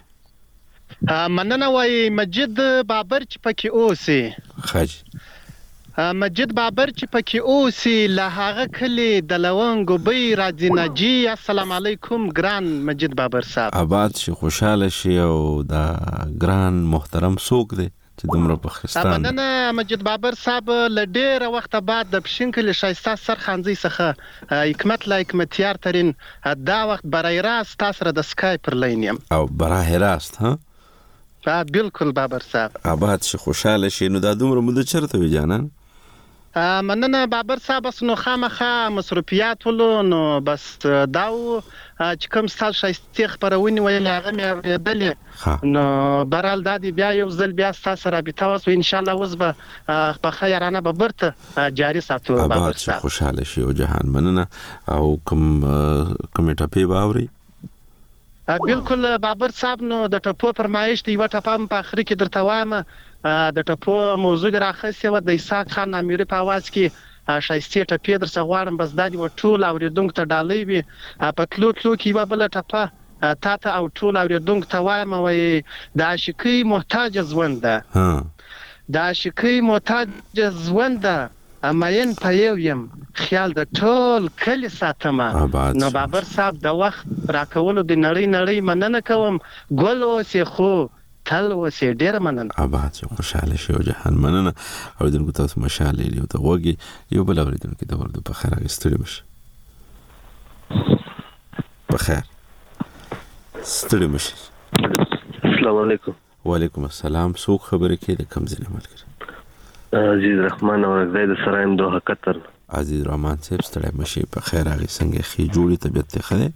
مننه وای مجید بابر چې پکې اوسي خاج مجید بابر چې پکې اوسي له هغه کلی د لونګو بي راځي نجی السلام علیکم ګران مجید بابر صاحب آباد شي خوشاله شي او دا ګران محترم څوک دی چې دومره په خستان مننه مجید بابر صاحب ل ډېر وخت بعد د پښینکل شایسته سرخانځي څخه حکمت لا حکمتیار ترين دا وخت برای راست تاسو را د سکای پر لینیم او برای راست ها بالکل بابر صاحب آباد شي خوشاله شي نو دا دومره مده چرته وی جانان مننه بابر صاحب نو خامخه مصروفیات ولو نو بس داو چې کوم ستاسو شایسته خبرونه ویل هغه مې اوریدلې نو برال دادی بیا یو ځل بیا تاسو رابطه وسو ان شاء الله وزبه په خیرانه به برته جاری ساتو بابر صاحب خوشاله شي او جهان مننه او کوم کمیټه په باوري بالکل بابر صاحب نو د ټپو فرمایش دی و ټپام په اخر کې درته وایم د ټپو موضوع راخصه و د اسحاق خان اميري په आवाज کې شایسته ټپې درڅ غواړم بس دادی و ټول اوریدونکو ته ډالۍ وي په کلو کلو کې و بل ټپه تا ته او ټول اوریدونکو ته وایم وای د عاشقۍ محتاج ژوند ده ها د عاشقۍ محتاج ژوند ده ماین په یو یم خیال د ټول کلی ساتمه نو بابر صاحب د وخت راکولو د نړۍ نړۍ مننه کوم ګل اوسې خو تل اوسې ډېره مننه آباد شو خوشحاله شي او جهان مننه اوریدونکو تاسو مشال لیدو ته وګي یو بل اوریدونکو د ورته په خیر راغستړي مشه په خیر ستړي مشه السلام علیکم وعلیکم السلام څوک خبرې کوي د کوم ځای ملګری عزیز رحمان اور زید سرایم دوه قطر عزیز رحمان صاحب ستړي مشه په خیر راغی څنګه خې جوړي طبيعت ته خله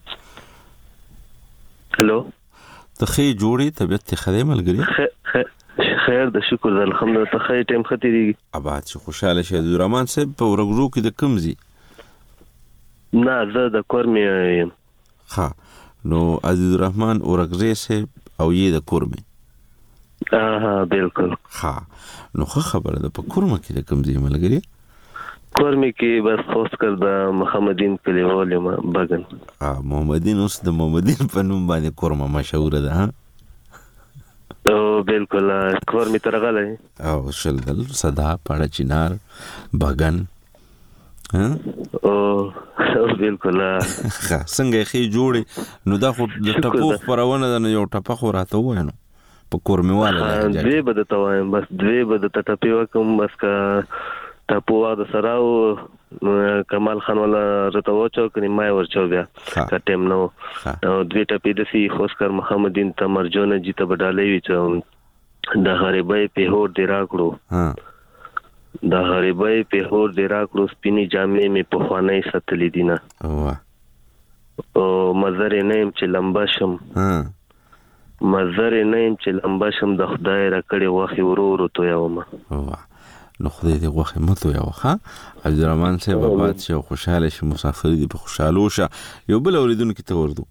هلو ته خې جوړي طبيعت ته خله ملګری خیر د شکر الحمدلله ته خې ټیم ختیږي آباد شو خوشاله شه عزیز رحمان صاحب په ورغزو کې د کمزي نه زه د کورمي یم ها نو عزیز رحمان ورغزه صاحب او یې د کورمي ها بالکل ها نو خو خبره ده په کورمه کې د کوم ځای ملګری کورمه کې بس خوست کړ د محمدین کلیوال ما بغن ها محمدین اوس د محمدین په نوم باندې کورمه مشهور ده ها او بالکل کورمه ترغله او شلدل صدا پاړه چینار بغن ها او بالکل ها څنګه خې جوړي نو دا خو د ټپو خبرونه ده یو ټپه خو راته وای نو په کورمیواله دوی به د توایم بس دوی به د ټپي وکم بس کا ټپو د سراو کمال خان ولا رته وچو کني ما ورچو بیا کټم نو او دوی ټپي د سی خوشکر محمدین تمرجون جی ته بدالې وچو د غریبای په هور دی راکړو ها د غریبای په هور دی راکړو سپینی جامې می په خوانې ستلې دینه او مزر نیم چې لمبا شم ها مزر نیم چې لمبا شم د خدای را کړي واخی ورورو تو یوم واه نو خدای دې واخی متو یو ها عبد الرحمن صاحب آباد شه خوشاله شه مسافر دي په خوشاله شه یو بل اوریدونکو ته وردو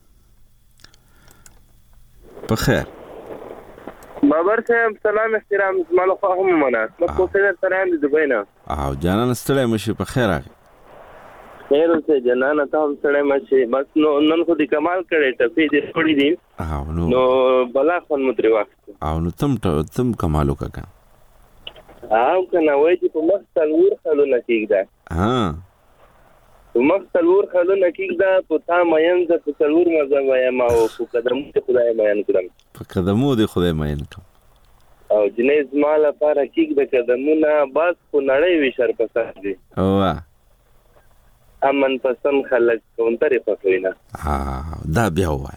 په خیر بابر صاحب سلام احترام زمانو خواهم منا نو کوڅه سره د دوبۍ نه او جانان ستړی مشه په خیر راغی خیر اوسه جنانه ته هم ستړی مشه بس نو نن خو دې کمال کړي ټپې دې پړې دي او نو نو بلا خون متری وخت او نو تم تم کمالو کا او کنه وای چې په مختل ور خلو نکیږي ها په مختل ور خلو نکیږي په تا مین ز په څلور مزه وایم او په قدم ته خدای مین کړم په قدمو دې خدای مین کړم او جنې زما لپاره کیږي د قدمونه باز په نړۍ وی شر پسند دي واه امن پسند خلک کونتري پخوینه ها دا بیا وای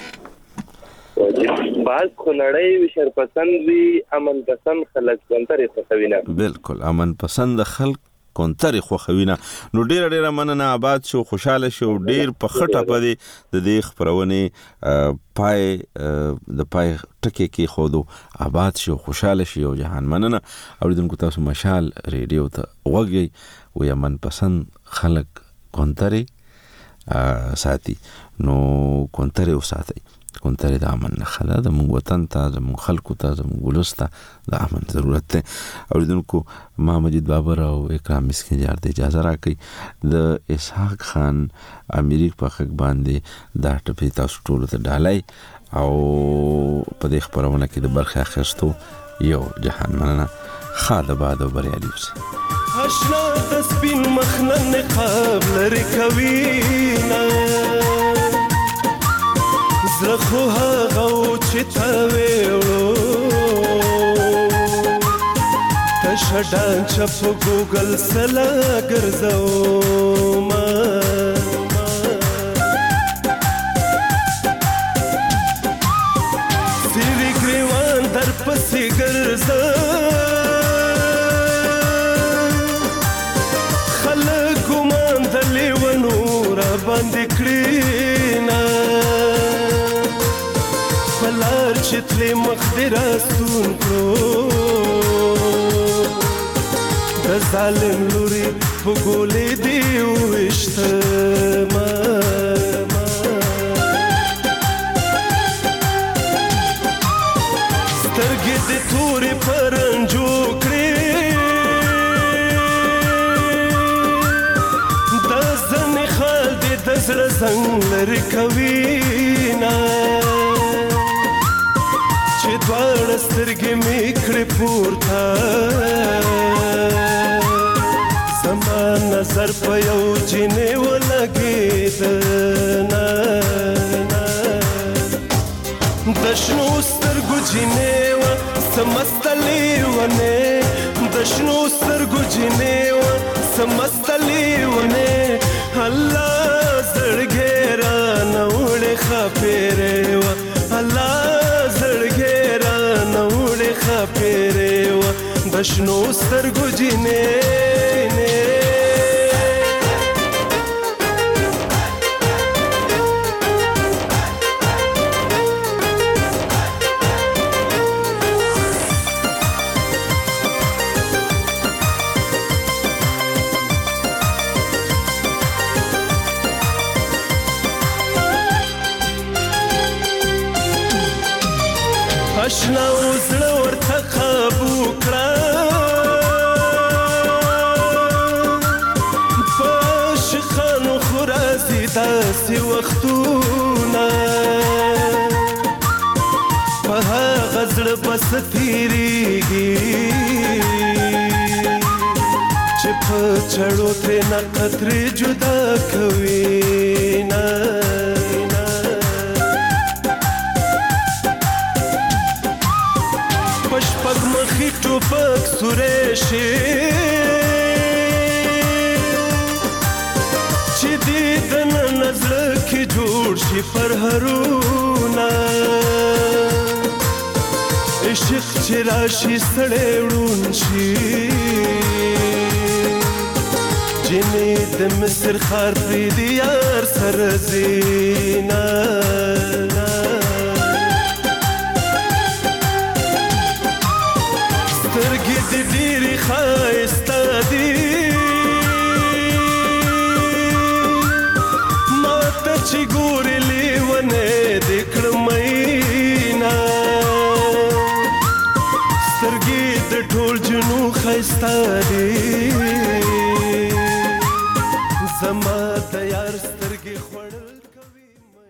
باز خو نړۍ وشر پسند وی امن پسند خلک کونتري پخوینه بالکل امن پسند خلک کونتري خوخوینه نو ډیر ډیر مننه آباد شو خوشاله شو ډیر په خټه پدې د دې خبرونه پای د پای ټکی کې خودو آباد شو خوشاله شو جهان مننه اوریدونکو تاسو مشال ریډیو ته وګي و یمن پسند خلک کونتري ساتي نو کونتري وساتي کونتري د امن خلا د مون وطن ته د مون خلکو ته د مون ولسته د امن ضرورت ته اوریدونکو ما مجید بابر او اکرام مسکین یار ته اجازه راکړي د اسحاق خان امریک په حق باندې دا ټپی تاسو ټول ته ډالای او په دې خبرونه کې د برخه اخیستو یو جهان مننه خاله بعد بریالي اوسئ اشنا د سپین مخنن نقاب لري کوينا زړه خو هغه چې تا وېړو تشډان چپ ګوګل سلا ګرځو ما سیری ګریوان در پسې ګرځو باندې کړینا فلار چې تل مخدر استون کړو د ظالم لوري په ګولې دی وشته ما سترګې دې تورې پرنجو کړې زړه زنګ لري کوينا چې دواړه سترګې مې کړې پورته زما نظر په یو جنې ولګېد نه د شنو سترګو جنې وه څه مسته لیونې د شنو سترګو جنې وه څه مسته لیونې الله زړګې رانه وړې ښاپېرې وه الله زړګې رانه وړې ښاپېرې وه د شنو سترګو جنې اشنا وزړه ورته قابو کړه په عاشقانو خو راځي داسې وختونه په هغه زړه به څه تېرېږي چې په چړو ترېنه قطرې جدا کوي نه پشپک مخی ټوپک سوری شي چې دې دننه زړه کې جوړ شي پرهرونه عشق چې راشي سړی ړوند شي جنې د مصر ښار پرېږدي یار سره ځي نه سترګې دې ډېرې ښایسته دي ما ته چې ګورې لیونی دې کړه مینا سترګې د ټول جنو ښایسته دي